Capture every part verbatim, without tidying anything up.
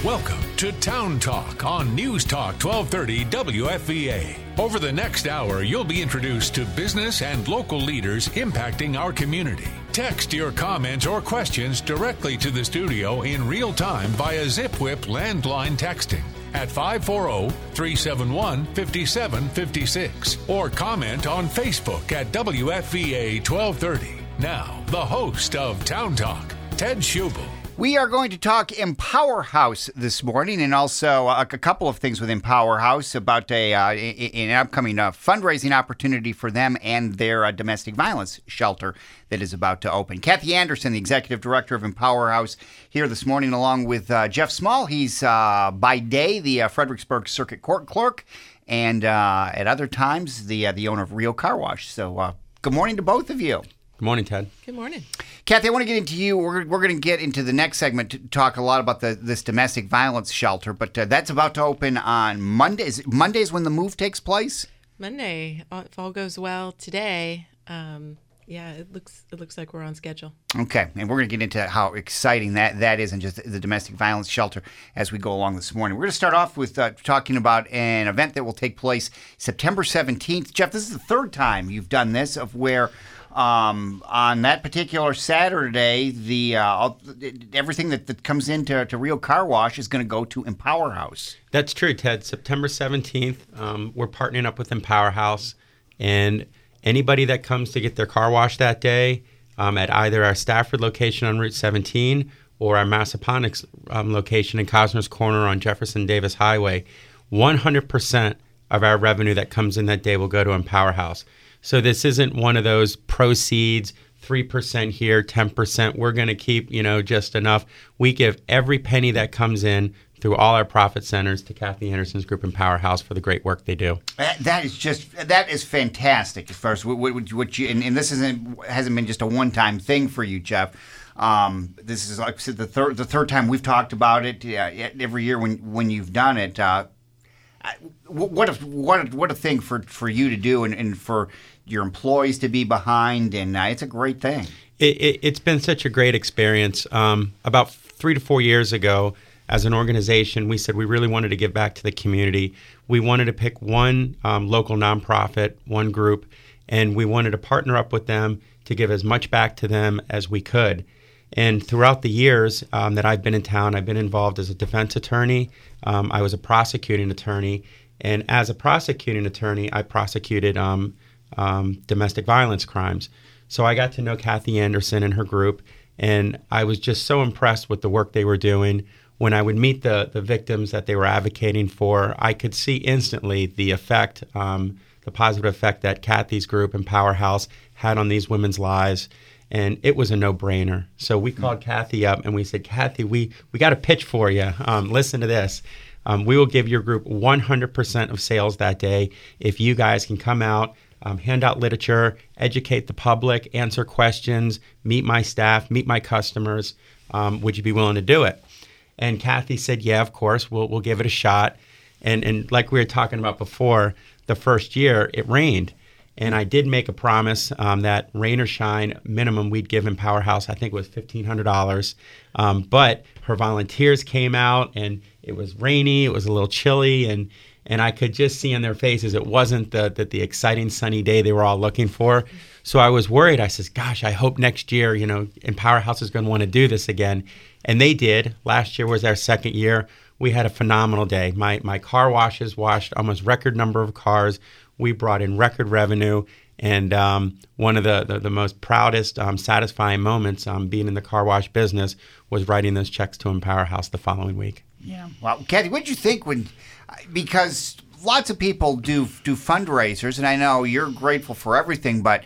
Welcome to Town Talk on News Talk twelve thirty W F V A. Over the next hour, you'll be introduced to business and local leaders impacting our community. Text your comments or questions directly to the studio in real time via ZipWhip landline texting at five four zero, three seven one, five seven five six or comment on Facebook at W F V A twelve thirty. Now, the host of Town Talk, Ted Schubel. We are going to talk Empower House this morning, and also a, a couple of things with Empower House about a, uh, an upcoming uh, fundraising opportunity for them and their uh, domestic violence shelter that is about to open. Kathy Anderson, the executive director of Empower House, here this morning along with uh, Jeff Small. He's uh, by day the uh, Fredericksburg Circuit Court clerk, and uh, at other times the uh, the owner of Rio Car Wash. So uh, good morning to both of you. Good morning, Ted. Good morning. Kathy, I want to get into you. We're, we're going to get into the next segment to talk a lot about the, this domestic violence shelter, but uh, that's about to open on Mondays. Mondays when the move takes place? Monday, if all goes well today. Um, yeah, it looks it looks like we're on schedule. Okay, and we're going to get into how exciting that, that is and just the domestic violence shelter as we go along this morning. We're going to start off with uh, talking about an event that will take place September seventeenth. Jeff, this is the third time you've done this, of where Um, on that particular Saturday, the uh, everything that, that comes into to Rio Car Wash is going to go to Empower House. That's true, Ted. September seventeenth, um, we're partnering up with Empower House, and anybody that comes to get their car washed that day um, at either our Stafford location on Route seventeen or our Massaponax um, location in Cosner's Corner on Jefferson Davis Highway, one hundred percent of our revenue that comes in that day will go to Empower House. So this isn't one of those proceeds, three percent here, ten percent. We're going to keep, you know, just enough. We give every penny that comes in through all our profit centers to Kathy Anderson's group Empower House for the great work they do. That, that is just, that is fantastic as far as what, what, what you, and, and this isn't, hasn't been just a one-time thing for you, Jeff. Um, this is, like I said, the third, the third time we've talked about it. Uh, every year when, when you've done it, uh, what a, what a, what a thing for, for you to do and, and for your employees to be behind, and uh, it's a great thing. It, it, it's been such a great experience. Um, about three to four years ago, as an organization, we said we really wanted to give back to the community. We wanted to pick one um, local nonprofit, one group, and we wanted to partner up with them to give as much back to them as we could. And throughout the years um, that I've been in town, I've been involved as a defense attorney. Um, I was a prosecuting attorney. And as a prosecuting attorney, I prosecuted um, um, domestic violence crimes. So I got to know Kathy Anderson and her group, and I was just so impressed with the work they were doing. When I would meet the, the victims that they were advocating for, I could see instantly the effect, um, the positive effect that Kathy's group, Empower House, had on these women's lives. And it was a no-brainer. So we called mm-hmm. Kathy up and we said, Kathy, we, we got a pitch for you. Um, listen to this. Um, we will give your group one hundred percent of sales that day if you guys can come out, um, hand out literature, educate the public, answer questions, meet my staff, meet my customers. Um, would you be willing to do it? And Kathy said, yeah, of course, we'll we'll give it a shot. And and like we were talking about before, the first year it rained. And I did make a promise um, that rain or shine, minimum we'd give Empower House, I think it was fifteen hundred dollars. Um, but her volunteers came out, and it was rainy, it was a little chilly, and and I could just see in their faces it wasn't the, the, the exciting sunny day they were all looking for. So I was worried. I said, gosh, I hope next year, you know, Empower House is going to want to do this again. And they did. Last year was our second year. We had a phenomenal day. My, my car washes washed almost record number of cars. We brought in record revenue, and um, one of the, the, the most proudest, um, satisfying moments um, being in the car wash business was writing those checks to Empower House the following week. Yeah. Well, Kathy, what did you think when, because lots of people do do fundraisers, and I know you're grateful for everything, but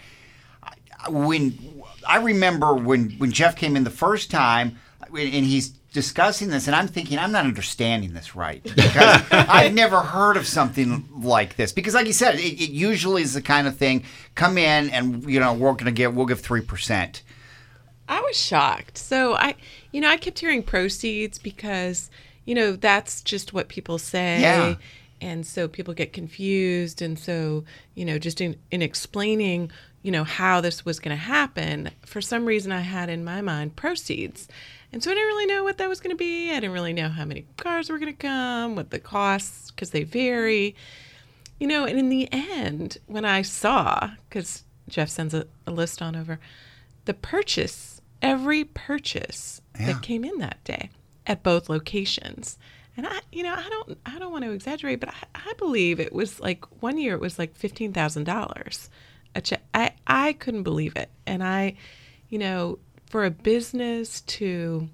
when I remember when, when Jeff came in the first time, and he's discussing this, and I'm thinking, I'm not understanding this right, because I've never heard of something like this. Because, like you said, it, it usually is the kind of thing: come in, and you know, we're going to give, we'll give three percent. I was shocked. So I, you know, I kept hearing proceeds because, you know, that's just what people say. Yeah. And so people get confused. And so, you know, just in, in explaining, you know, how this was going to happen, for some reason I had in my mind proceeds. And so I didn't really know what that was going to be. I didn't really know how many cars were going to come, what the costs, because they vary. You know, and in the end, when I saw, because Jeff sends a, a list on over, the purchase, every purchase yeah. that came in that day at both locations. And I, you know, I don't, I don't want to exaggerate, but I, I believe it was like one year it was like fifteen thousand dollars a check. I, I couldn't believe it. And I, you know, for a business to,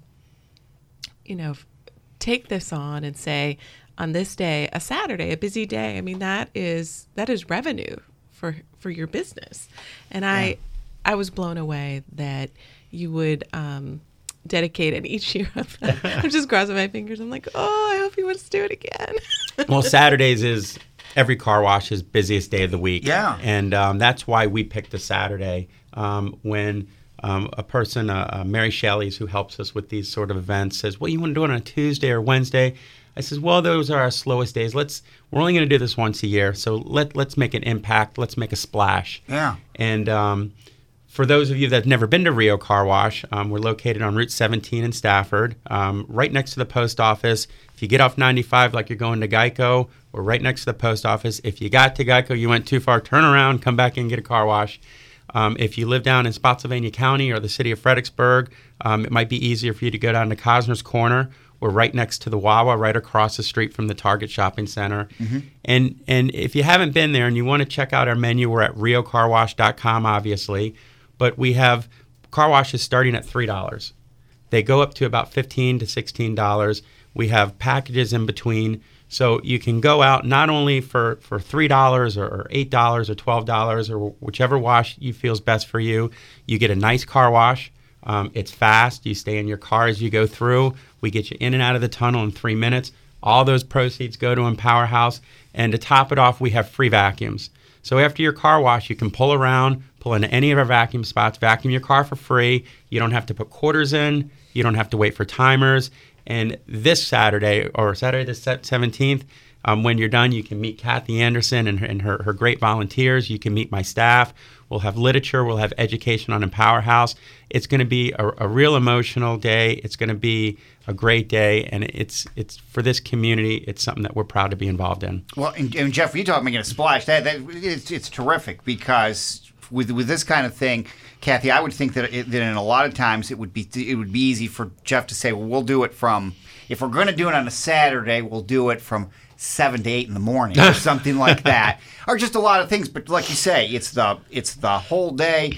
you know, take this on and say, on this day, a Saturday, a busy day, I mean, that is that is revenue for for your business. And I yeah. I was blown away that you would um, dedicate it each year. I'm just crossing my fingers. I'm like, oh, I hope he wants to do it again. Well, Saturdays is every car wash's busiest day of the week. Yeah. And um, that's why we picked a Saturday um, when um, a person, uh, uh, Mary Shelley's, who helps us with these sort of events, says, well, you want to do it on a Tuesday or Wednesday? I says, well, those are our slowest days. Let's we're only going to do this once a year, so let let's make an impact. Let's make a splash. Yeah. And um, for those of you that have never been to Rio Car Wash, um, we're located on Route seventeen in Stafford, um, right next to the post office. If you get off ninety-five like you're going to Geico, we're right next to the post office. If you got to Geico, you went too far, turn around, come back and get a car wash. Um, if you live down in Spotsylvania County or the city of Fredericksburg, um, it might be easier for you to go down to Cosner's Corner. We're right next to the Wawa, right across the street from the Target Shopping Center. Mm-hmm. And and if you haven't been there and you want to check out our menu, we're at rio car wash dot com, obviously. But we have car washes starting at three dollars. They go up to about fifteen to sixteen dollars. We have packages in between. So you can go out not only for, for three dollars or, or eight dollars or twelve dollars or whichever wash you feel is best for you. You get a nice car wash. Um, it's fast. You stay in your car as you go through. We get you in and out of the tunnel in three minutes. All those proceeds go to Empower House. And to top it off, we have free vacuums. So after your car wash, you can pull around, pull into any of our vacuum spots, vacuum your car for free. You don't have to put quarters in. You don't have to wait for timers. And this Saturday, or Saturday the seventeenth, um, when you're done, you can meet Kathy Anderson and her, and her, her great volunteers. You can meet my staff. We'll have literature. We'll have education on Empower House. It's going to be a, a real emotional day. It's going to be a great day, and it's it's for this community. It's something that we're proud to be involved in. Well, and, and Jeff, you talk about making a splash. That, that it's, it's terrific because with with this kind of thing, Kathy, I would think that, it, that in a lot of times it would be it would be easy for Jeff to say, well, we'll do it from if we're going to do it on a Saturday, we'll do it from seven to eight in the morning or something like that, or just a lot of things. But like you say, it's the it's the whole day,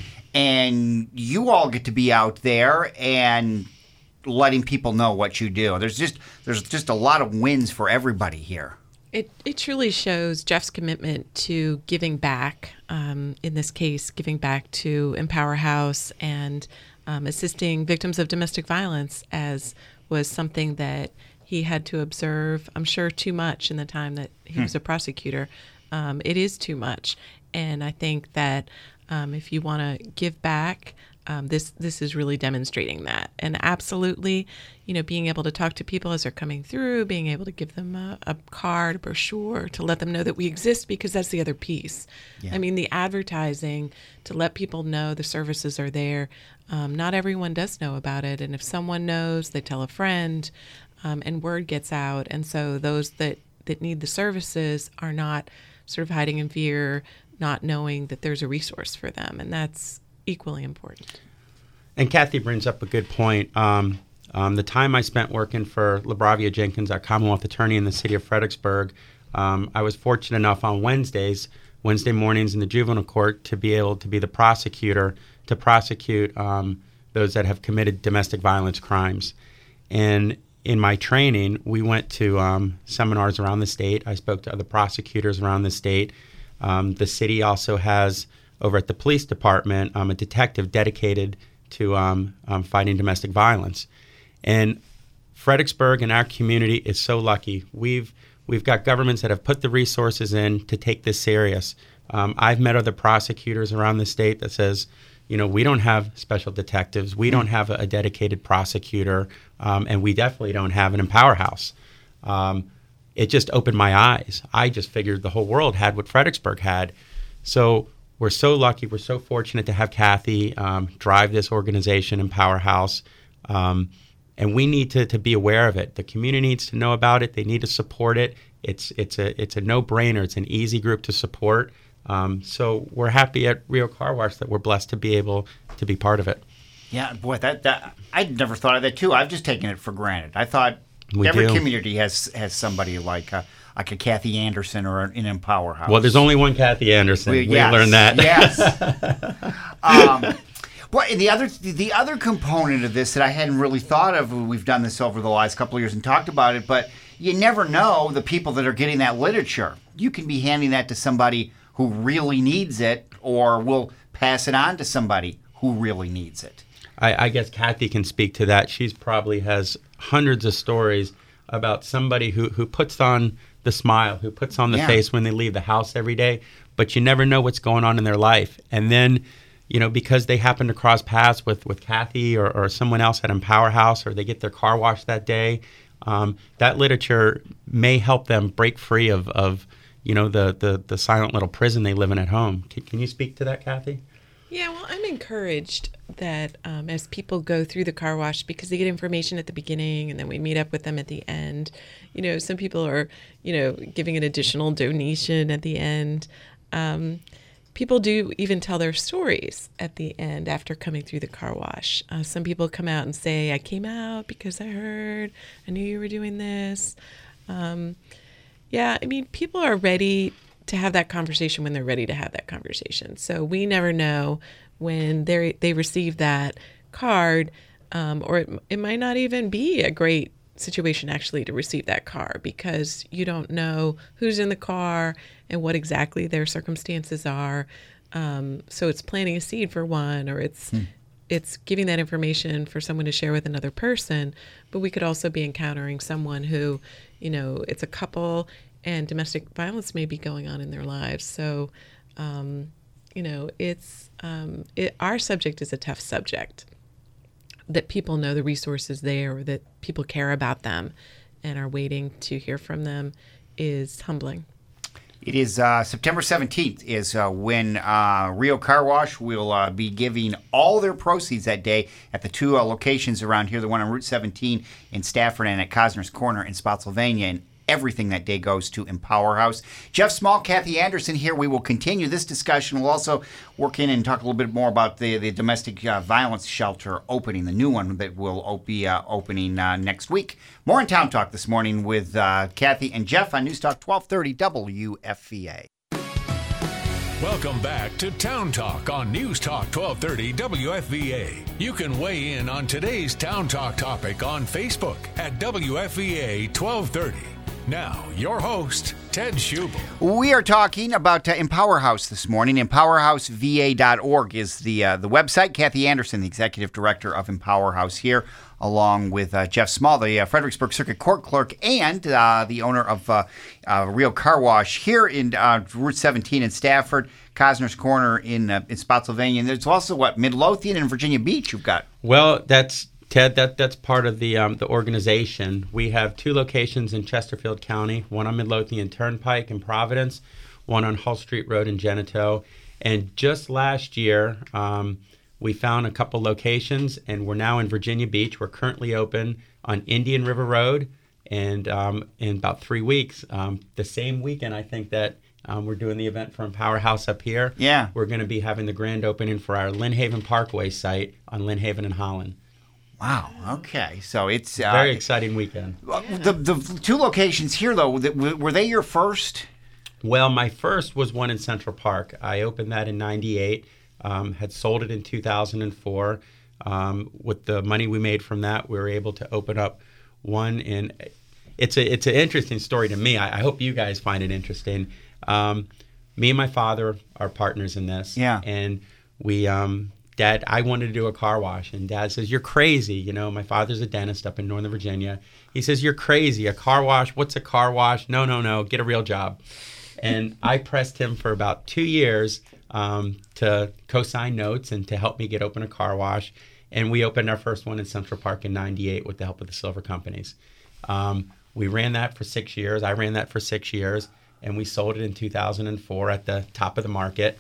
and you all get to be out there and letting people know what you do. There's just there's just a lot of wins for everybody here. It it truly shows Jeff's commitment to giving back. Um, in this case, giving back to Empower House and um, assisting victims of domestic violence, as was something that he had to observe, I'm sure, too much in the time that he hmm. was a prosecutor. Um, it is too much. And I think that um, if you want to give back, um, this this is really demonstrating that. And absolutely, you know, being able to talk to people as they're coming through, being able to give them a, a card, a brochure, to let them know that we exist, because that's the other piece. Yeah. I mean, the advertising, to let people know the services are there. Um, not everyone does know about it. And if someone knows, they tell a friend. Um, and word gets out, and so those that, that need the services are not sort of hiding in fear, not knowing that there's a resource for them, and that's equally important. And Kathy brings up a good point. Um, um, the time I spent working for LaBravia Jenkins, our Commonwealth attorney in the city of Fredericksburg, um, I was fortunate enough on Wednesdays, Wednesday mornings in the juvenile court, to be able to be the prosecutor to prosecute um, those that have committed domestic violence crimes. And in my training, we went to um, seminars around the state. I spoke to other prosecutors around the state. Um, the city also has, over at the police department, um, a detective dedicated to um, um, fighting domestic violence. And Fredericksburg and our community is so lucky. We've we've got governments that have put the resources in to take this serious. Um, I've met other prosecutors around the state that says, you know, we don't have special detectives. We don't have a, a dedicated prosecutor, um, and we definitely don't have an Empower House. Um, it just opened my eyes. I just figured the whole world had what Fredericksburg had. So we're so lucky, we're so fortunate to have Kathy um, drive this organization Empower House. Um, and we need to, to be aware of it. The community needs to know about it. They need to support it. It's it's a it's a no-brainer. It's an easy group to support. Um, so we're happy at Rio Car Wash that we're blessed to be able to be part of it. Yeah, boy, that, that I'd never thought of that too. I've just taken it for granted. I thought We every do. community has has somebody like a, like a Kathy Anderson or an Empower House. Well, there's only one Kathy Anderson. We- We, yes, learned that. Yes. um, well, and the other the other component of this that I hadn't really thought of, we've done this over the last couple of years and talked about it, but you never know the people that are getting that literature. You can be handing that to somebody who really needs it, or will pass it on to somebody who really needs it. I, I guess Kathy can speak to that. She's probably has hundreds of stories about somebody who, who puts on the smile, who puts on the Yeah. face when they leave the house every day, but you never know what's going on in their life. And then, you know, because they happen to cross paths with, with Kathy or, or someone else at Empower House, or they get their car washed that day, um, that literature may help them break free of, of you know, the, the, the silent little prison they live in at home. Can, can you speak to that, Kathy? Yeah, well, I'm encouraged that um, as people go through the car wash, because they get information at the beginning and then we meet up with them at the end. You know, some people are, you know, giving an additional donation at the end. Um, people do even tell their stories at the end after coming through the car wash. Uh, some people come out and say, I came out because I heard, I knew you were doing this. Um, yeah, I mean, people are ready to have that conversation when they're ready to have that conversation. So we never know when they they receive that card, um, or it, it might not even be a great situation actually to receive that car, because you don't know who's in the car and what exactly their circumstances are. Um, so it's planting a seed for one, or it's hmm. it's giving that information for someone to share with another person. But we could also be encountering someone who, you know, it's a couple and domestic violence may be going on in their lives. So, um, you know, it's um, it, our subject is a tough subject. That people know the resources there, or that people care about them and are waiting to hear from them, is humbling. It is uh, September seventeenth is uh, when uh, Rio Car Wash will uh, be giving all their proceeds that day at the two uh, locations around here, the one on Route seventeen in Stafford and at Cosner's Corner in Spotsylvania. And everything that day goes to Empower House. Jeff Small, Kathy Anderson here. We will continue this discussion. We'll also work in and talk a little bit more about the, the domestic uh, violence shelter opening, the new one that will be uh, opening uh, next week. More in Town Talk this morning with uh, Kathy and Jeff on News Talk twelve thirty W F V A. Welcome back to Town Talk on News Talk twelve thirty W F V A. You can weigh in on today's Town Talk topic on Facebook at W F V A twelve thirty. Now, your host, Ted Schubel. We are talking about uh, Empower House this morning. empower house v a dot org is the uh, the website. Kathy Anderson, the executive director of Empower House here, along with uh, Jeff Small, the uh, Fredericksburg Circuit Court clerk, and uh, the owner of uh, uh, Rio Car Wash here in uh, Route seventeen in Stafford, Cosner's Corner in, uh, in Spotsylvania. And there's also, what, Midlothian and Virginia Beach you've got. Well, that's... Ted, that that's part of the um, the organization. We have two locations in Chesterfield County, one on Midlothian Turnpike in Providence, one on Hull Street Road in Genito. And just last year, um, we found a couple locations, and we're now in Virginia Beach. We're currently open on Indian River Road, and um, in about three weeks, um, the same weekend, I think that um, we're doing the event for Empower House up here. Yeah. We're going to be having the grand opening for our Lynn Haven Parkway site on Lynn Haven and Holland. Wow. Okay. So it's uh, very exciting weekend. The the two locations here, though, that, were they your first? Well, my first was one in Central Park. I opened that in ninety-eight. Um, had sold it in two thousand four. Um, with the money we made from that, we were able to open up one in. It's a it's an interesting story to me. I, I hope you guys find it interesting. Um, me and my father are partners in this. Yeah. And we. Um, Dad, I wanted to do a car wash, and Dad says, you're crazy. You know, my father's a dentist up in Northern Virginia. He says, you're crazy. A car wash? What's a car wash? No, no, no. Get a real job. And I pressed him for about two years um, to co-sign notes and to help me get open a car wash. And we opened our first one in Central Park in ninety-eight with the help of the Silver Companies. Um, we ran that for six years. I ran that for six years, and we sold it in two thousand four at the top of the market.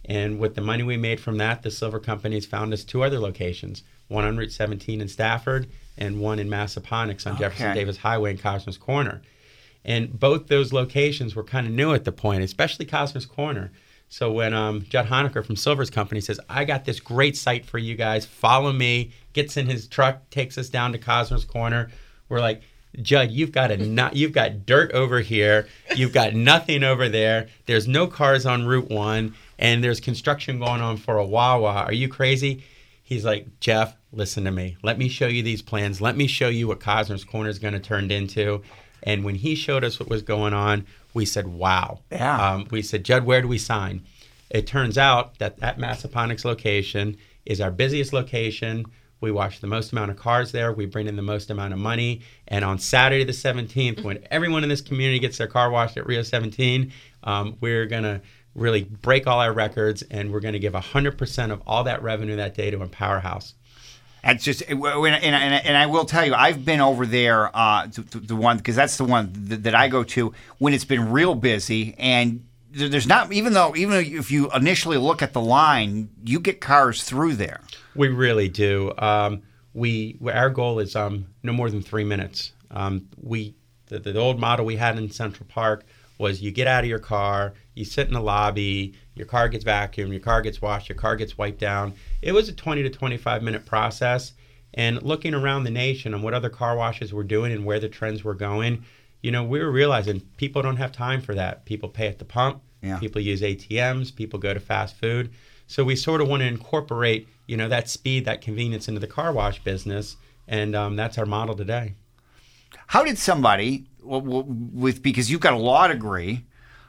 And with the money we made from that, the Silver Companies found us two other locations, one on Route seventeen in Stafford and one in Massaponax on Okay. Jefferson Davis Highway in Cosmos Corner. And both those locations were kind of new at the point, especially Cosmos Corner. So when um, Judd Honaker from Silver's company says, I got this great site for you guys, follow me, gets in his truck, takes us down to Cosmos Corner, we're like, Judd, you've got a not, you've got dirt over here, you've got nothing over there, there's no cars on Route one, and there's construction going on for a Wawa. Are you crazy? He's like, Jeff, listen to me. Let me show you these plans. Let me show you what Cosmos Corner is going to turn into. And when he showed us what was going on, we said, wow. Yeah. Um, we said, Judd, where do we sign? It turns out that that Massaponax location is our busiest location. We wash the most amount of cars there. We bring in the most amount of money. And on Saturday the seventeenth, when everyone in this community gets their car washed at Rio seventeen, um, we're going to really break all our records, and we're going to give one hundred percent of all that revenue that day to Empower House. That's just, and, and, and I will tell you, I've been over there, uh, to, to the one, because that's the one that, that I go to when it's been real busy, and there's not, even though, even if you initially look at the line, you get cars through there. We really do. Um, we our goal is um, no more than three minutes. Um, we the, the old model we had in Central Park was you get out of your car, you sit in the lobby, your car gets vacuumed, your car gets washed, your car gets wiped down. It was a twenty to twenty-five minute process. And looking around the nation and what other car washes were doing and where the trends were going, you know, we were realizing people don't have time for that. People pay at the pump, yeah. People use A T Ms, people go to fast food. So we sort of want to incorporate, you know, that speed, that convenience into the car wash business. And um, that's our model today. How did somebody, with because you've got a law degree,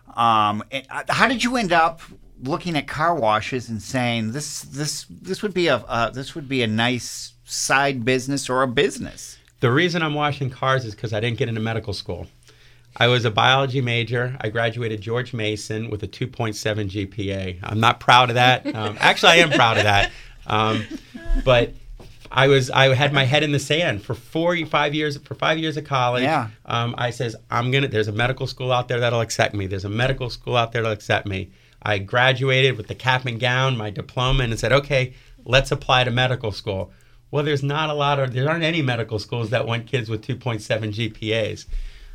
um, how did you end up looking at car washes and saying this this this would be a uh, this would be a nice side business or a business? The reason I'm washing cars is because I didn't get into medical school. I was a biology major. I graduated George Mason with a two point seven G P A. I'm not proud of that. Um, actually, I am proud of that. Um, but I was I had my head in the sand for four, five years for five years of college. Yeah. Um, I says I'm gonna. There's a medical school out there that'll accept me. There's a medical school out there that'll accept me. I graduated with the cap and gown, my diploma, and said, okay, let's apply to medical school. Well, there's not a lot of there aren't any medical schools that want kids with two point seven G P As.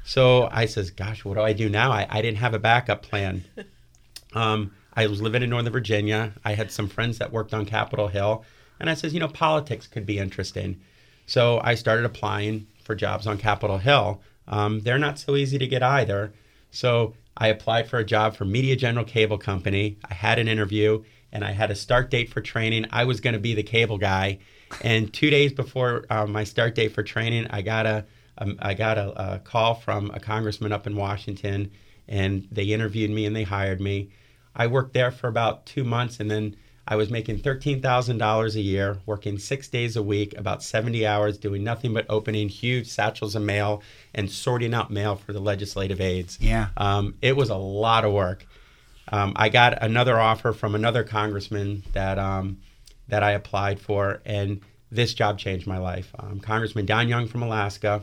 So I says, gosh, what do I do now? I, I didn't have a backup plan. Um, I was living in Northern Virginia. I had some friends that worked on Capitol Hill. And I says, you know, politics could be interesting. So I started applying for jobs on Capitol Hill. Um, they're not so easy to get either. So I applied for a job for Media General Cable Company. I had an interview, and I had a start date for training. I was going to be the cable guy. And two days before um, my start date for training, I got a Um, I got a, a call from a congressman up in Washington, and they interviewed me and they hired me. I worked there for about two months, and then I was making thirteen thousand dollars a year, working six days a week, about seventy hours, doing nothing but opening huge satchels of mail and sorting out mail for the legislative aides. Yeah. Um, it was a lot of work. Um, I got another offer from another congressman that um, that I applied for, and this job changed my life. Um, Congressman Don Young from Alaska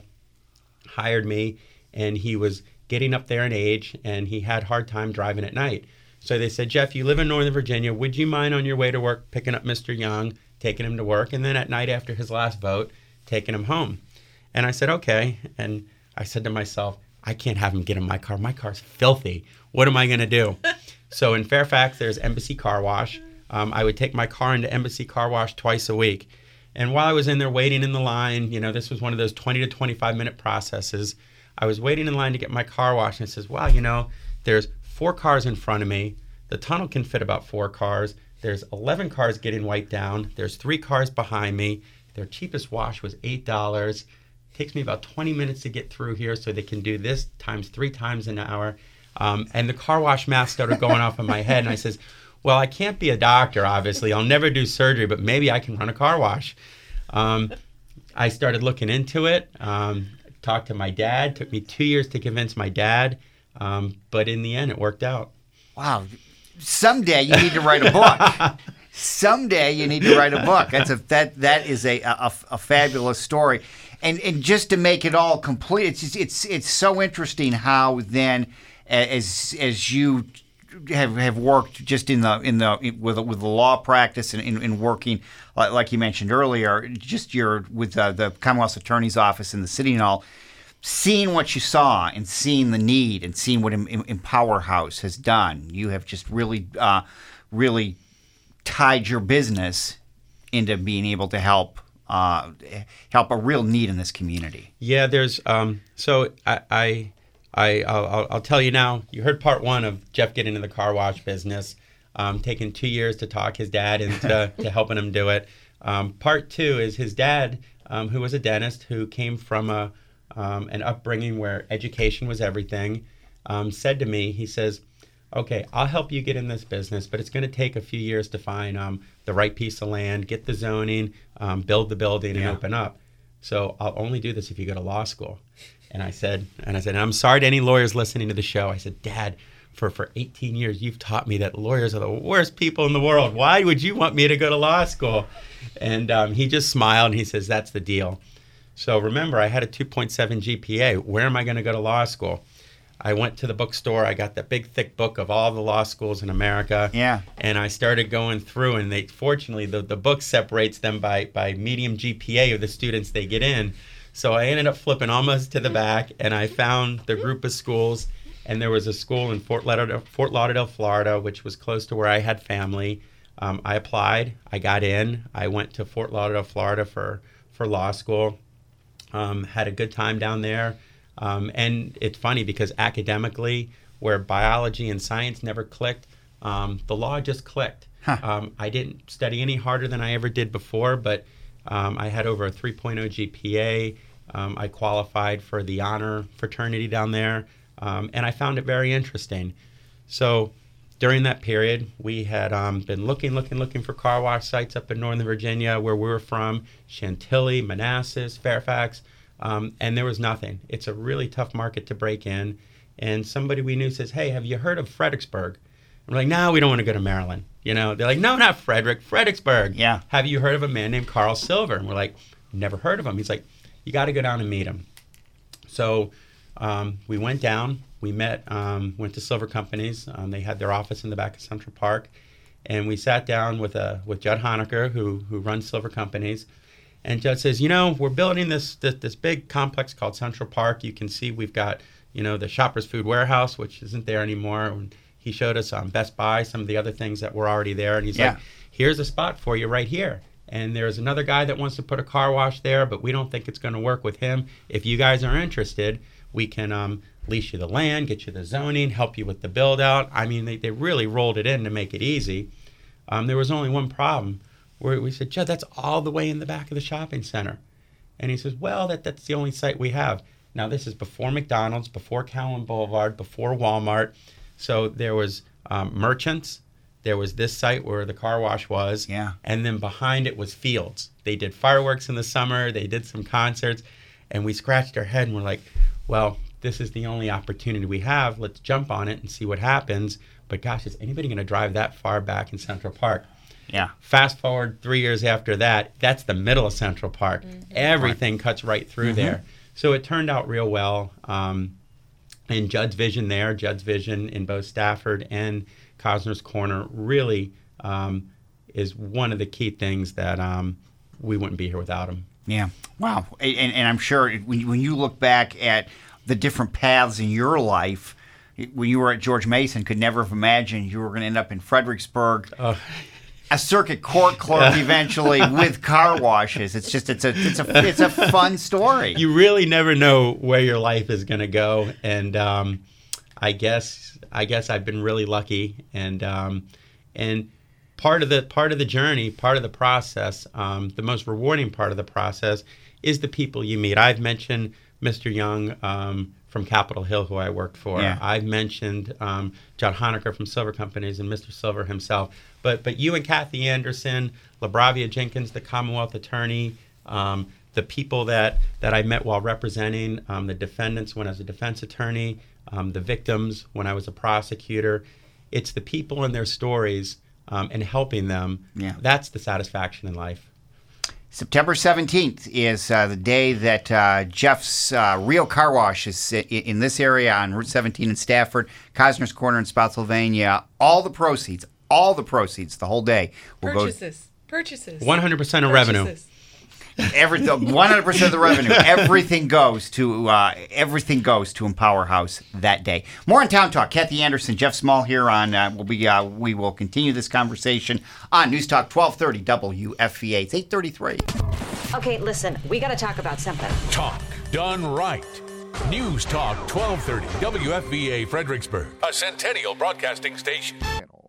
hired me, and he was getting up there in age, and he had a hard time driving at night. So they said, Jeff, you live in Northern Virginia. Would you mind on your way to work picking up Mister Young, taking him to work, and then at night after his last vote, taking him home? And I said, okay. And I said to myself, I can't have him get in my car. My car's filthy. What am I going to do? So in Fairfax, there's Embassy Car Wash. Um, I would take my car into Embassy Car Wash twice a week. And while I was in there waiting in the line, you know, this was one of those twenty to twenty-five minute processes. I was waiting in line to get my car washed, and it says, wow, you know, there's four cars in front of me. The tunnel can fit about four cars. There's eleven cars getting wiped down. There's three cars behind me. Their cheapest wash was eight dollars. It takes me about twenty minutes to get through here, so they can do this times three times an hour. Um, and the car wash mask started going off in my head, and I says, well, I can't be a doctor, obviously. I'll never do surgery, but maybe I can run a car wash. Um, I started looking into it, um, talked to my dad. Took me two years to convince my dad, um, but in the end, it worked out. Wow. Someday you need to write a book. Someday you need to write a book. That's a that that is a a, a fabulous story, and and just to make it all complete, it's just, it's it's so interesting how then as as you have, have worked just in the in the in, with with the law practice and in, in working, like, like you mentioned earlier, just your with uh, the Commonwealth's Attorney's Office and the city and all, seeing what you saw and seeing the need and seeing what em, em, Empower House has done, you have just really, uh, really tied your business into being able to help uh, help a real need in this community. Yeah, there's um, so I. I I, I'll, I'll tell you now, you heard part one of Jeff getting into the car wash business, um, taking two years to talk his dad into to helping him do it. Um, part two is his dad, um, who was a dentist, who came from a um, an upbringing where education was everything, um, said to me, he says, okay, I'll help you get in this business, but it's going to take a few years to find um, the right piece of land, get the zoning, um, build the building, and Yeah. open up. So I'll only do this if you go to law school. And I said, and I said, and I'm sorry to any lawyers listening to the show. I said, Dad, for, for eighteen years, you've taught me that lawyers are the worst people in the world. Why would you want me to go to law school? And um, he just smiled and he says, that's the deal. So remember, I had a two point seven G P A. Where am I going to go to law school? I went to the bookstore. I got that big, thick book of all the law schools in America. Yeah. And I started going through, and they fortunately, the, the book separates them by, by medium G P A of the students they get in. So I ended up flipping almost to the back, and I found the group of schools, and there was a school in Fort Lauderdale, Fort Lauderdale, Florida, which was close to where I had family. Um, I applied. I got in. I went to Fort Lauderdale, Florida for, for law school. Um, had a good time down there. Um, and it's funny because academically, where biology and science never clicked, um, the law just clicked. Huh. Um, I didn't study any harder than I ever did before, but um, I had over a three point oh G P A. Um, I qualified for the honor fraternity down there, um, and I found it very interesting. So during that period, we had um, been looking, looking, looking for car wash sites up in Northern Virginia, where we were from, Chantilly, Manassas, Fairfax, um, and there was nothing. It's a really tough market to break in. And somebody we knew says, hey, have you heard of Fredericksburg? We're like, no, we don't want to go to Maryland. You know, they're like, no, not Frederick, Fredericksburg. Yeah. Have you heard of a man named Carl Silver? And we're like, never heard of him. He's like, you got to go down and meet him. So um, we went down. We met, um, went to Silver Companies. Um, they had their office in the back of Central Park. And we sat down with uh, with Judd Honaker, who who runs Silver Companies. And Judd says, you know, we're building this, this this big complex called Central Park. You can see we've got, you know, the Shoppers Food Warehouse, which isn't there anymore. And he showed us um, Best Buy, some of the other things that were already there. And he's yeah. like, here's a spot for you right here. And there's another guy that wants to put a car wash there, but we don't think it's going to work with him. If you guys are interested, we can um, lease you the land, get you the zoning, help you with the build out. I mean, they, they really rolled it in to make it easy. Um, there was only one problem where we said, Judd, that's all the way in the back of the shopping center. And he says, well, that, that's the only site we have. Now, this is before McDonald's, before Cowan Boulevard, before Walmart. So there was um, merchants. There was this site where the car wash was. Yeah. And then behind it was fields. They did fireworks in the summer. They did some concerts. And we scratched our head and we're like, well, this is the only opportunity we have. Let's jump on it and see what happens. But gosh, is anybody going to drive that far back in Central Park? Yeah. Fast forward three years after that, that's the middle of Central Park. Mm-hmm. Everything cuts right through mm-hmm. there. So it turned out real well. Um, and Judd's vision there, Judd's vision in both Stafford and Cosner's Corner really um, is one of the key things that um, we wouldn't be here without him. Yeah. Wow. And, and I'm sure when, when you look back at the different paths in your life, when you were at George Mason, could never have imagined you were going to end up in Fredericksburg, uh, a circuit court clerk eventually with car washes. It's just it's a it's a it's a fun story. You really never know where your life is going to go, and um, I guess I guess I've been really lucky, and um, and part of the part of the journey, part of the process, um, the most rewarding part of the process is the people you meet. I've mentioned Mister Young um, from Capitol Hill, who I worked for. Yeah. I've mentioned um, John Honaker from Silver Companies and Mister Silver himself. But but you and Kathy Anderson, LaBravia Jenkins, the Commonwealth Attorney, um, the people that, that I met while representing um, the defendants when I was a defense attorney, um, the victims when I was a prosecutor. It's the people and their stories um, and helping them. Yeah. That's the satisfaction in life. September seventeenth is uh, the day that uh, Jeff's uh, Real Car Wash is in, in this area on Route seventeen in Stafford, Cosner's Corner in Spotsylvania. All the proceeds, all the proceeds, the whole day will Purchases. go. Purchases. one hundred percent of revenue. Everything, one hundred percent of the revenue, everything goes to uh, everything goes to Empower House that day. More on Town Talk. Kathy Anderson, Jeff Small here on. Uh, we'll be uh, we will continue this conversation on News Talk twelve thirty W F V A. It's eight thirty-three. Okay, listen, we got to talk about something. Talk done right. News Talk twelve thirty W F V A Fredericksburg, a Centennial Broadcasting station.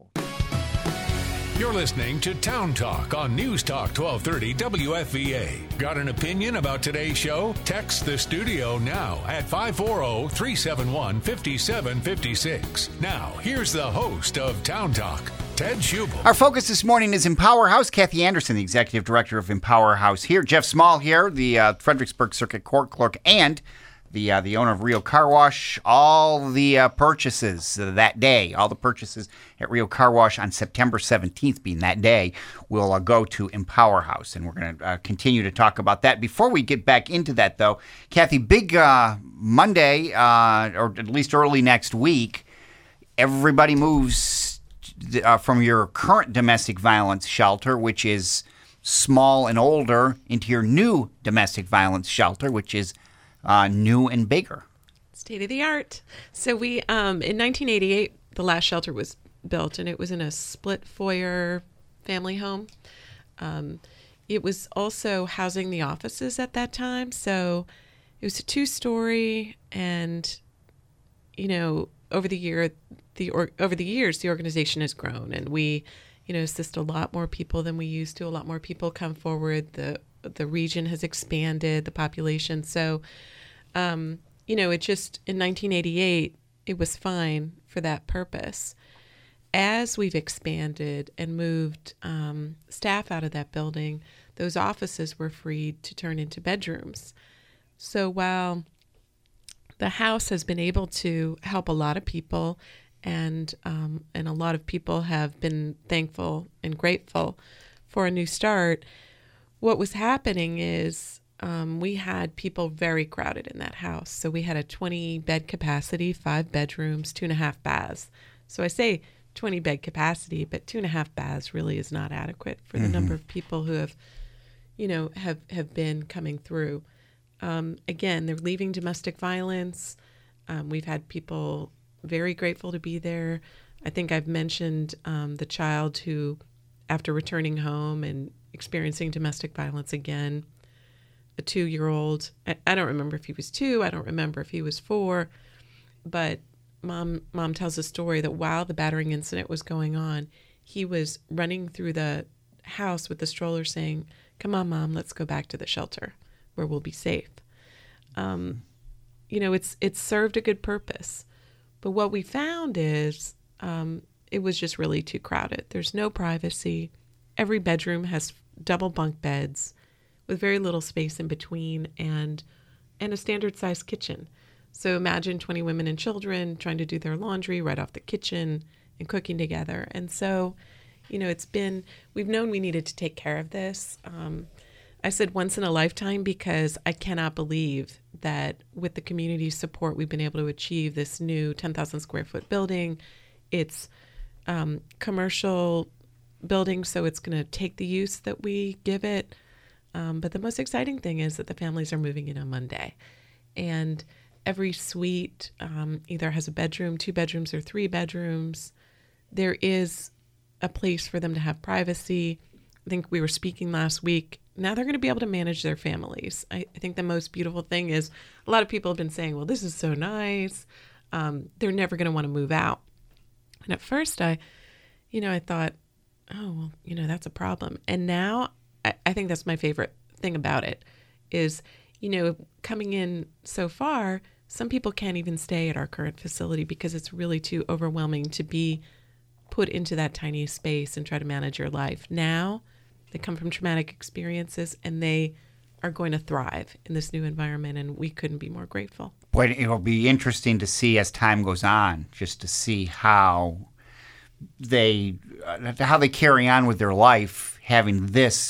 You're listening to Town Talk on News Talk twelve thirty W F V A. Got an opinion about today's show? Text the studio now at five four zero, three seven one, five seven five six. Now, here's the host of Town Talk, Ted Schubel. Our focus this morning is Empower House. Kathy Anderson, the executive director of Empower House here. Jeff Small here, the uh, Fredericksburg Circuit Court clerk, and the uh, the owner of Real Car Wash. All the uh, purchases uh, that day, all the purchases at Real Car Wash on September seventeenth, being that day, will uh, go to Empower House. And we're going to uh, continue to talk about that. Before we get back into that, though, Kathy, big uh, Monday, uh, or at least early next week, everybody moves uh, from your current domestic violence shelter, which is small and older, into your new domestic violence shelter, which is Uh, new and bigger. State of the art. So we, um, in nineteen eighty-eight, the last shelter was built, and it was in a split foyer family home. Um, it was also housing the offices at that time. So it was a two-story, and you know, over the year, the or, over the years, the organization has grown, and we, you know, assist a lot more people than we used to. A lot more people come forward. The the region has expanded, the population. So, um, you know, it just, in nineteen eighty-eight, it was fine for that purpose. As we've expanded and moved um, staff out of that building, those offices were freed to turn into bedrooms. So while the house has been able to help a lot of people, and um, and a lot of people have been thankful and grateful for a new start, what was happening is um, we had people very crowded in that house. So we had a twenty bed capacity, five bedrooms, two and a half baths. So I say twenty bed capacity, but two and a half baths really is not adequate for the mm-hmm. number of people who have, you know, have, have been coming through. Um, again, they're leaving domestic violence. Um, we've had people very grateful to be there. I think I've mentioned um, the child who, after returning home and experiencing domestic violence again, a two-year-old, I, I don't remember if he was two, I don't remember if he was four, but mom mom tells a story that while the battering incident was going on, he was running through the house with the stroller saying, "Come on, Mom, let's go back to the shelter where we'll be safe." Um, you know, it's it's served a good purpose. But what we found is um, it was just really too crowded. There's no privacy. Every bedroom has double bunk beds with very little space in between, and and a standard-sized kitchen. So imagine twenty women and children trying to do their laundry right off the kitchen and cooking together. And so, you know, it's been, we've known we needed to take care of this. Um, I said once in a lifetime because I cannot believe that with the community support, we've been able to achieve this new ten thousand square foot building. It's um, commercial building, so it's going to take the use that we give it. Um, but the most exciting thing is that the families are moving in on Monday. And every suite um, either has a bedroom, two bedrooms, or three bedrooms. There is a place for them to have privacy. I think we were speaking last week. Now they're going to be able to manage their families. I, I think the most beautiful thing is a lot of people have been saying, well, this is so nice. Um, they're never going to want to move out. And at first I, you know, I thought, oh, well, you know, that's a problem. And now I, I think that's my favorite thing about it is, you know, coming in so far, some people can't even stay at our current facility because it's really too overwhelming to be put into that tiny space and try to manage your life. Now they come from traumatic experiences and they are going to thrive in this new environment, and we couldn't be more grateful. Boy, it'll be interesting to see as time goes on, just to see how they uh, how they carry on with their life, having this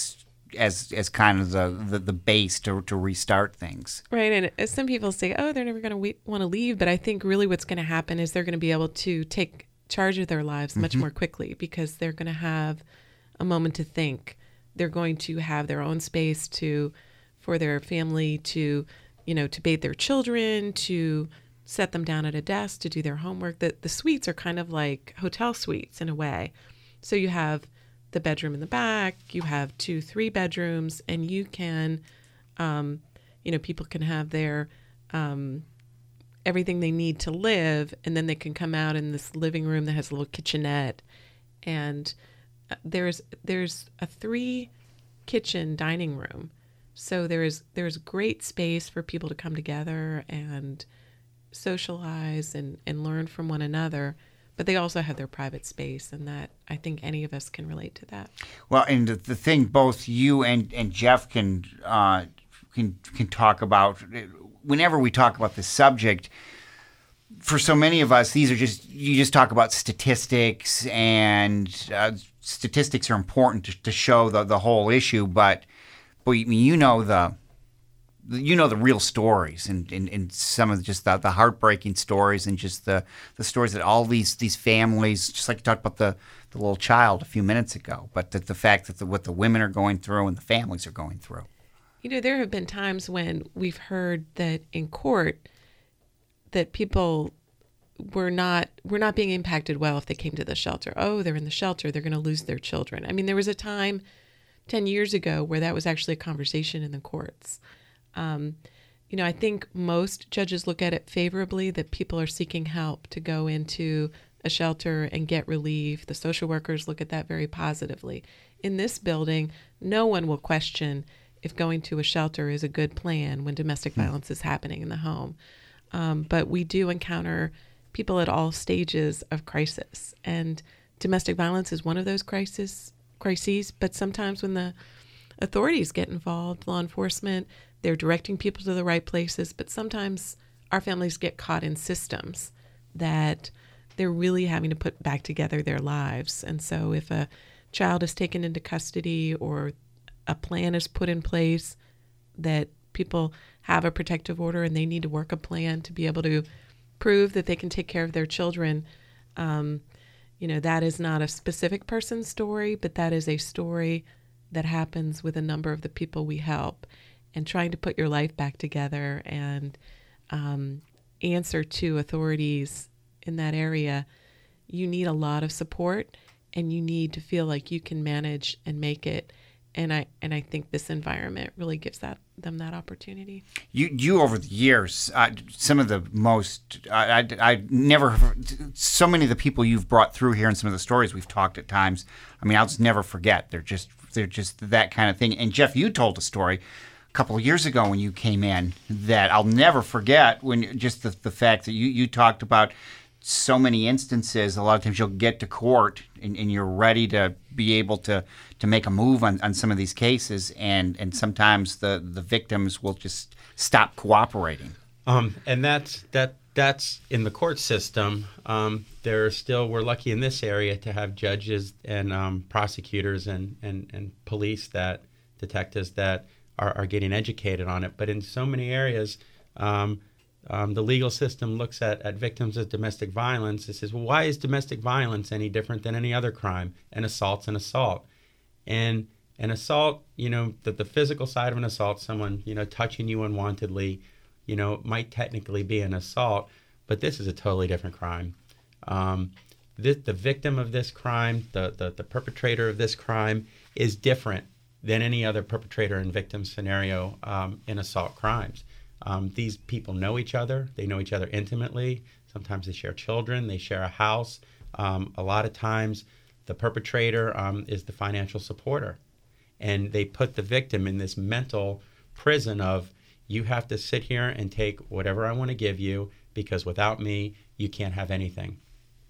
as as kind of the, the, the base to, to restart things. Right. And as some people say, oh, they're never going to we- want to leave. But I think really what's going to happen is they're going to be able to take charge of their lives much mm-hmm. more quickly because they're going to have a moment to think. They're going to have their own space to for their family to, you know, to bathe their children, to set them down at a desk, to do their homework. The, the suites are kind of like hotel suites in a way. So you have the bedroom in the back, you have two, three bedrooms, and you can, um, you know, people can have their, um, everything they need to live, and then they can come out in this living room that has a little kitchenette. And there's, there's a three kitchen dining room. So there's, there's great space for people to come together and socialize and, and learn from one another. But they also have their private space, and that I think any of us can relate to that. Well, and the, the thing both you and, and Jeff can uh, can can talk about whenever we talk about this subject. For so many of us, these are just you just talk about statistics, and uh, statistics are important to, to show the, the whole issue. But but you know the. You know the real stories and, and, and some of just the, the heartbreaking stories and just the, the stories that all these these families, just like you talked about the, the little child a few minutes ago, but the, the fact that the, what the women are going through and the families are going through. You know, there have been times when we've heard that in court that people were not were not being impacted well if they came to the shelter. Oh, they're in the shelter, they're going to lose their children. I mean, there was a time ten years ago where that was actually a conversation in the courts. Um, you know, I think most judges look at it favorably that people are seeking help to go into a shelter and get relief. The social workers look at that very positively. In this building, no one will question if going to a shelter is a good plan when domestic mm. violence is happening in the home. Um, but we do encounter people at all stages of crisis. And domestic violence is one of those crisis, crises. But sometimes when the authorities get involved, law enforcement, they're directing people to the right places, but sometimes our families get caught in systems that they're really having to put back together their lives. And so if a child is taken into custody or a plan is put in place that people have a protective order and they need to work a plan to be able to prove that they can take care of their children, um, you know, that is not a specific person's story, but that is a story that happens with a number of the people we help. And trying to put your life back together and um, answer to authorities in that area, you need a lot of support, and you need to feel like you can manage and make it. And I and I think this environment really gives that them that opportunity. You you over the years, uh, some of the most I, I I never so many of the people you've brought through here and some of the stories we've talked at times. I mean, I'll just never forget. They're just they're just that kind of thing. And Jeff, you told a story couple of years ago when you came in that I'll never forget, when just the, the fact that you, you talked about so many instances. A lot of times you'll get to court and, and you're ready to be able to, to make a move on, on some of these cases, and, and sometimes the, the victims will just stop cooperating. Um, and that's that that's in the court system. Um, there are still, we're lucky in this area to have judges and um, prosecutors and, and, and police that detectives that Are, are getting educated on it. But in so many areas, um, um, the legal system looks at, at victims of domestic violence. It says, well, why is domestic violence any different than any other crime? An assault's an assault. And an assault, you know, the, the physical side of an assault, someone, you know, touching you unwantedly, you know, might technically be an assault, but this is a totally different crime. Um, this, the victim of this crime, the, the, the perpetrator of this crime is different than any other perpetrator and victim scenario um, in assault crimes. Um, these people know each other. They know each other intimately. Sometimes they share children. They share a house. Um, a lot of times the perpetrator um, is the financial supporter. And they put the victim in this mental prison of, you have to sit here and take whatever I want to give you, because without me, you can't have anything.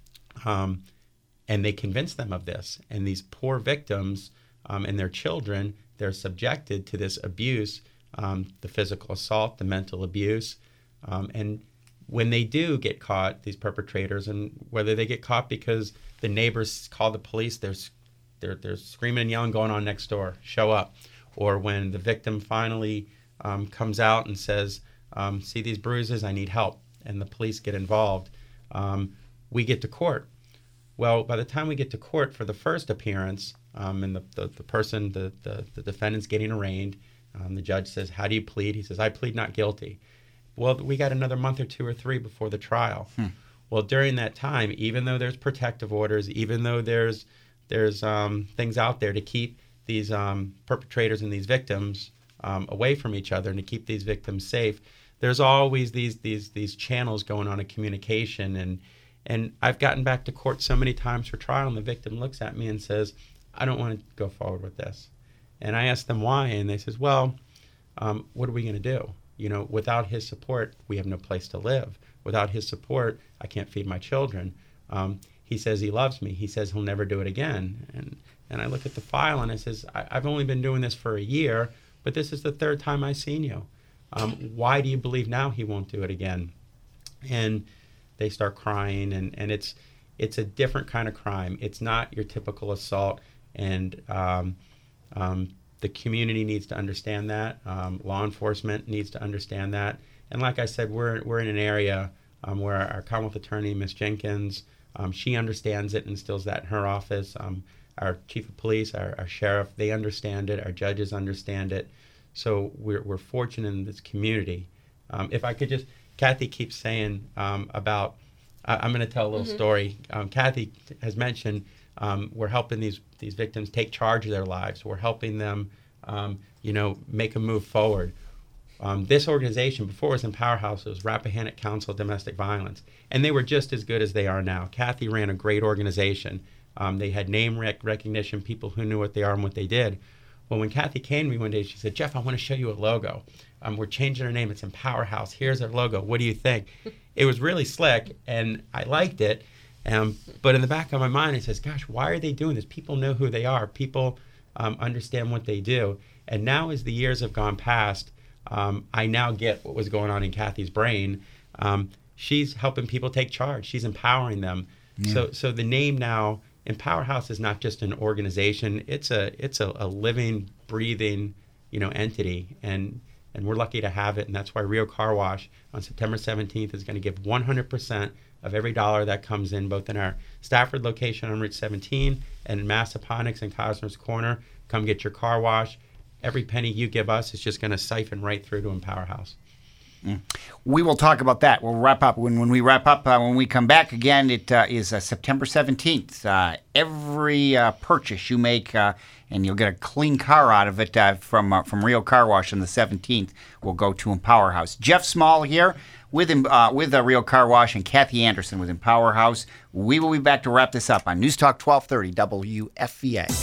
Um, and they convince them of this. And these poor victims Um, and their children, they're subjected to this abuse, um, the physical assault, the mental abuse. Um, and when they do get caught, these perpetrators, and whether they get caught because the neighbors call the police, there's they're, they're screaming and yelling going on next door, show up, or when the victim finally um, comes out and says, um, see these bruises, I need help, and the police get involved, um, we get to court. Well, by the time we get to court for the first appearance, um, and the, the, the person, the, the, the defendant's getting arraigned, um, the judge says, how do you plead? He says, I plead not guilty. Well, we got another month or two or three before the trial. Hmm. Well, during that time, even though there's protective orders, even though there's there's um, things out there to keep these um, perpetrators and these victims um, away from each other and to keep these victims safe, there's always these these these channels going on of communication. And and I've gotten back to court so many times for trial, and the victim looks at me and says, I don't want to go forward with this. And I ask them why, and they says, well, um, what are we going to do? You know, without his support, we have no place to live. Without his support, I can't feed my children. Um, he says he loves me. He says he'll never do it again. And and I look at the file and I says, I, I've only been doing this for a year, but this is the third time I've seen you. Um, why do you believe now he won't do it again? And they start crying, and, and it's it's a different kind of crime. It's not your typical assault, and um, um, the community needs to understand that. Um, law enforcement needs to understand that. And like I said, we're we're in an area um, where our Commonwealth Attorney, Miz Jenkins, um, she understands it and instills that in her office. Um, our Chief of Police, our, our Sheriff, they understand it. Our judges understand it. So we're we're fortunate in this community. Um, if I could just, Kathy keeps saying um, about, I, I'm going to tell a little mm-hmm. story. Um, Kathy has mentioned um, we're helping these these victims take charge of their lives. We're helping them, um, you know, make a move forward. Um, this organization, before it was Empower House, it was Rappahannock Council of Domestic Violence, and they were just as good as they are now. Kathy ran a great organization. Um, they had name rec- recognition, people who knew what they are and what they did. Well, when Kathy came to me one day, she said, Jeff, I want to show you a logo. Um, we're changing our name. It's Empower House. Here's our logo. What do you think? It was really slick, and I liked it. Um, but in the back of my mind, it says, gosh, why are they doing this? People know who they are. People um, understand what they do. And now as the years have gone past, um, I now get what was going on in Kathy's brain. Um, she's helping people take charge. She's empowering them. Yeah. So so the name now, Empower House, is not just an organization. It's a it's a, a living, breathing, you know, entity. And and we're lucky to have it. And that's why Rio Car Wash on September seventeenth is going to give one hundred percent of every dollar that comes in, both in our Stafford location on Route seventeen and in Massaponax and Cosner's Corner. Come get your car wash. Every penny you give us is just going to siphon right through to Empower House. Mm. We will talk about that. We'll wrap up. When when we wrap up, uh, when we come back again, it uh, is uh, September seventeenth. Uh, every uh, purchase you make, uh, and you'll get a clean car out of it uh, from uh, from Rio Car Wash on the seventeenth, will go to Empower House. Jeff Small here with him, uh, with uh, Rio Car Wash, and Kathy Anderson with Empower House. We will be back to wrap this up on News Talk twelve thirty W F V A.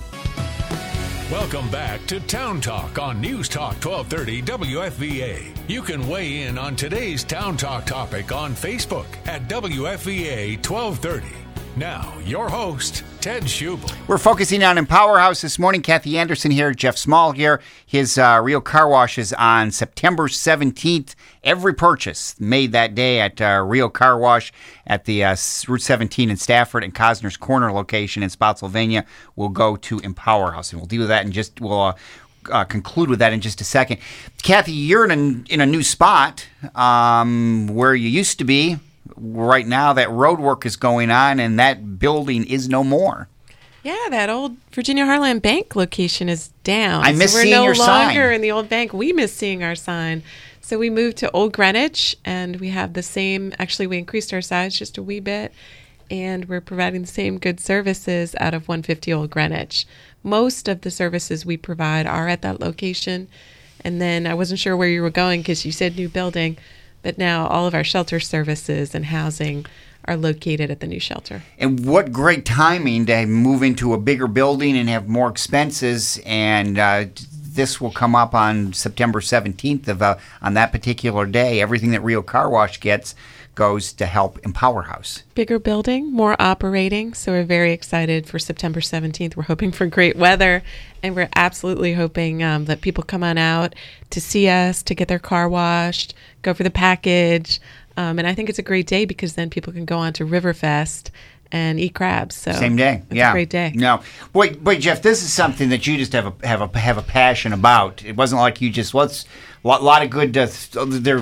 Welcome back to Town Talk on News Talk twelve thirty W F V A. You can weigh in on today's Town Talk topic on Facebook at W F V A twelve thirty. Now, your host, Ted Schubel. We're focusing on Empower House this morning. Kathy Anderson here, Jeff Small here. His uh, Rio Car Wash is on September seventeenth. Every purchase made that day at uh, Rio Car Wash at the uh, Route seventeen in Stafford and Cosner's Corner location in Spotsylvania will go to Empower House. And we'll deal with that and just we'll uh, uh, conclude with that in just a second. Kathy, you're in a, in a new spot um, where you used to be. Right now, that road work is going on, and that building is no more. Yeah, that old Virginia Heartland Bank location is down. I miss so seeing no your sign. We're no longer in the old bank. We miss seeing our sign. So we moved to Old Greenwich, and we have the same. Actually, we increased our size just a wee bit, and we're providing the same good services out of one fifty Old Greenwich. Most of the services we provide are at that location. And then I wasn't sure where you were going because you said new building. But now all of our shelter services and housing are located at the new shelter. And what great timing to move into a bigger building and have more expenses. And uh, this will come up on September seventeenth of uh, on that particular day. Everything that Rio Car Wash gets goes to help Empower House. Bigger building, more operating. So we're very excited for September seventeenth. We're hoping for great weather, and we're absolutely hoping um, that people come on out to see us, to get their car washed, go for the package. Um, and I think it's a great day because then people can go on to Riverfest and eat crabs. So Same day. it's Yeah. a great day. No. Boy, boy, Jeff, this is something that you just have a have a have a passion about. It wasn't like you just let's a lot, lot of good. Uh, there,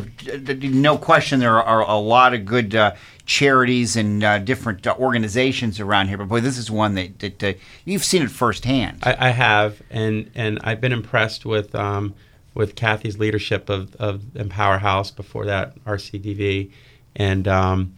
no question, there are a lot of good uh, charities and uh, different uh, organizations around here. But boy, this is one that, that uh, you've seen it firsthand. I, I have, and and I've been impressed with um, with Kathy's leadership of, of Empower House. Before that, R C D V, and um,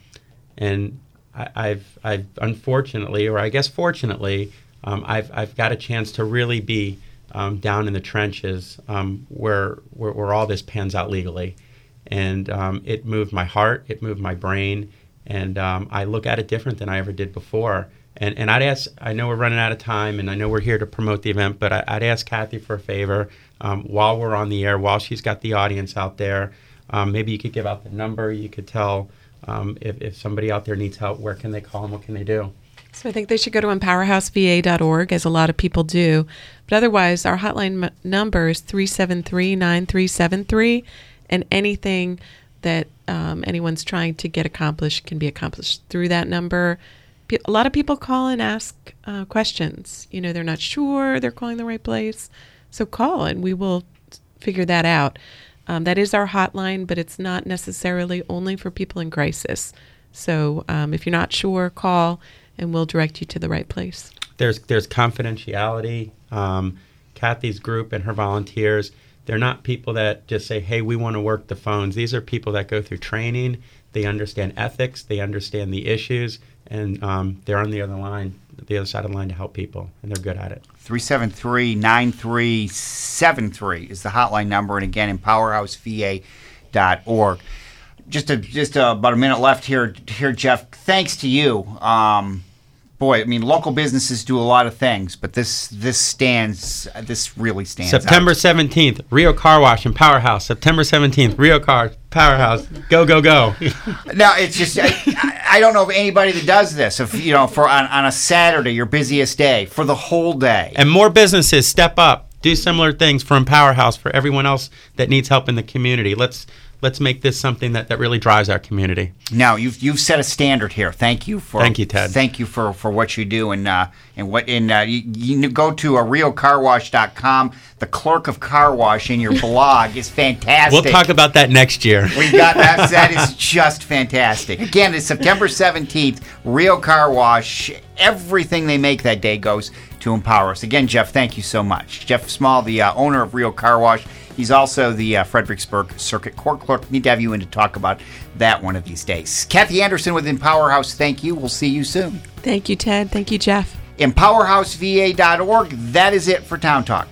and I, I've I've unfortunately, or I guess fortunately, um, I've I've got a chance to really be um, down in the trenches um, where, where where all this pans out legally, and um, it moved my heart, it moved my brain, and um, I look at it different than I ever did before. And and I'd ask, I know we're running out of time, and I know we're here to promote the event, but I, I'd ask Kathy for a favor um, while we're on the air, while she's got the audience out there. Um, maybe you could give out the number. You could tell um, if, if somebody out there needs help, where can they call and what can they do? So I think they should go to empower house v a dot org, as a lot of people do. But otherwise, our hotline m- number is three seven three, nine three seven three, and anything that um, anyone's trying to get accomplished can be accomplished through that number. A lot of people call and ask uh, questions. You know, they're not sure they're calling the right place. So call and we will figure that out. Um, that is our hotline, but it's not necessarily only for people in crisis. So um, if you're not sure, call and we'll direct you to the right place. There's there's confidentiality. Um, Kathy's group and her volunteers, they're not people that just say, hey, we want to work the phones. These are people that go through training. They understand ethics. They understand the issues. And um, they're on the other line, the other side of the line to help people, and they're good at it. three seven three, nine three seven three is the hotline number, and again, empower house v a dot org. Just a, just a, about a minute left here, here, Jeff. Thanks to you. Um, boy, I mean, local businesses do a lot of things, but this this stands, this really stands September out. seventeenth, Rio Car Wash and Powerhouse. September seventeenth, Rio Car Powerhouse. Go, go, go. No, it's just, I, I don't know of anybody that does this. If, you know, for on, on a Saturday, your busiest day, for the whole day. And more businesses step up, do similar things for Empower House, for everyone else that needs help in the community. Let's let's make this something that, that really drives our community. No, you've you've set a standard here. Thank you for Thank you, Ted. Thank you for, for what you do, and uh, and what in uh, you, you go to uh, rio car wash dot com. The clerk of car wash in your blog is fantastic. We'll talk about that next year. We got that. That is just fantastic. Again, it's September seventeenth. Rio Car Wash. Everything they make that day goes to Empower Us. Again, Jeff, thank you so much. Jeff Small, the uh, owner of Rio Car Wash. He's also the uh, Fredericksburg Circuit Court Clerk. Need to have you in to talk about that one of these days. Kathy Anderson with Empower House, thank you. We'll see you soon. Thank you, Ted. Thank you, Jeff. empower house v a dot org. That is it for Town Talk.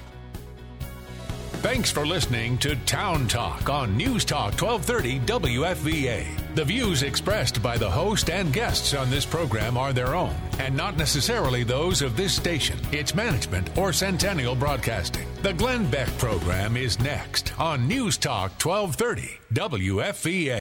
Thanks for listening to Town Talk on News Talk twelve thirty W F V A. The views expressed by the host and guests on this program are their own and not necessarily those of this station, its management, or Centennial Broadcasting. The Glenn Beck program is next on News Talk twelve thirty W F V A.